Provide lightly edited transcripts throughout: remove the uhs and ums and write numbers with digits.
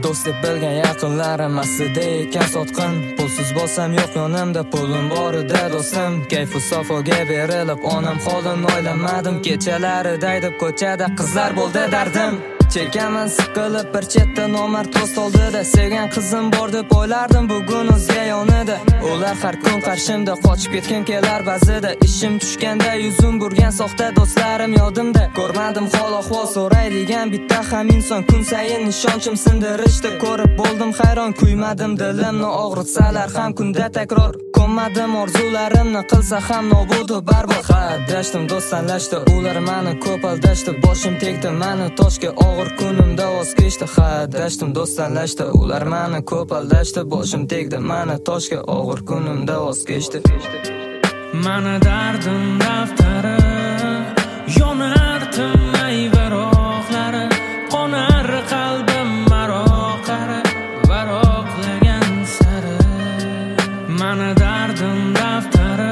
do'st deb bilgan yaqinlarim aslida ekan sotqin. Pulsiz bo'lsam yo'q yonimda, pulim borida do'stim. Kayfu safoga berilib onam holini o'ylamadim. Kechalari daydib ko'chada qizlar bo'ldi dardim. Chekaman siqilib bir chetda nomard do'st oldida. Sevgan qizim bor deb o'ylardim, bugun o'zga yonida. Ular har kun qarshimda, qochib ketgan kelar ba'zida. Ishim tushganda yuzim burgan soxta do'stlarim yodimda. Ko'rmadim hol ahvol so'raydigan bitta ham inson. Kun sayin ishonchim sindirishdi, ko'rib bo'ldim hayron. Kuymadim dilimni og'ritsalar ham kunda takror. Ko'nmadim orzularimni qilsa ham nobud va barbod. Dashtim do'st tanlashdi, ular meni ko'p aldashdi. Boshim tegdi meni toshga, og'ir kunimda voz kechdi. Dashtim do'st tanlashdi, ular meni ko'p aldashdi. Boshim tegdi meni toshga, og'ir kunimda voz kechdi. Mani dardim daftari yonar tinmay varoqlari, qonar qalbim maroqlari, varoqlagan sari. Mani dardim daftari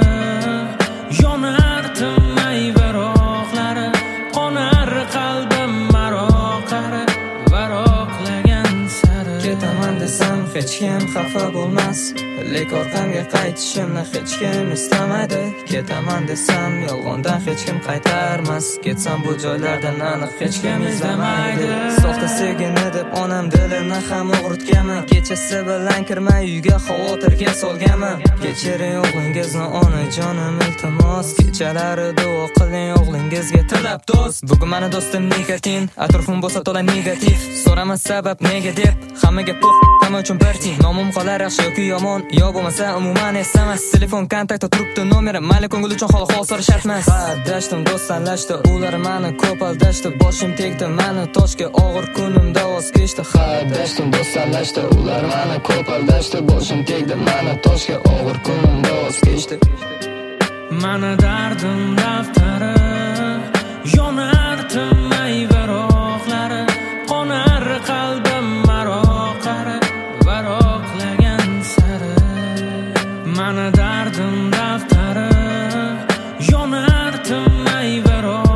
yonar tinmay varoqlari, qonar qalbim maroqlari, varoqlagan sari. Ketaman desam hech kim xafa bo'lmas, lek orqamga qaytishimni hech kim istamaydi. Ketaman desam yolg'ondan hech kim qaytarmas, ketsam bu joylardan aniq hech kim izlamaydi. Soxta sevgini deb onam dilini ham og'ritganman. Kechasi bilan kirmay uyga xavotirga solganman. Kechiring o'g'lingizni onajonim iltimos, kechalari duo qiling o'g'lingizga tilab do'st. Bugun meni do'stim nikotin, atrofim bo'lsa to'la negativ. So'raman sabab nega deb, hammaga hamma uchun bir teng. Nomim qolar yaxshi yoki yomon, yo bo'lmasa umuman esamas. Telefon kontaktda turibdi nomerim, mayli ko'ngil uchun hol so'rash shart emas. Dashtim do'st tanlashdi, ular meni ko'p aldashdi. Boshim tegdi meni toshga, og'ir kunimda voz kechdi. Dashtim do'st tanlashdi, ular meni ko'p aldashdi. Boshim tegdi meni toshga, og'ir kunimda voz kechdi. Mani dardim daftari yonar tinmay varoqlari, qonar qalbim maroqlari, varoqlagan sari. Mani dardim daftari yonar tinmay varoqlari.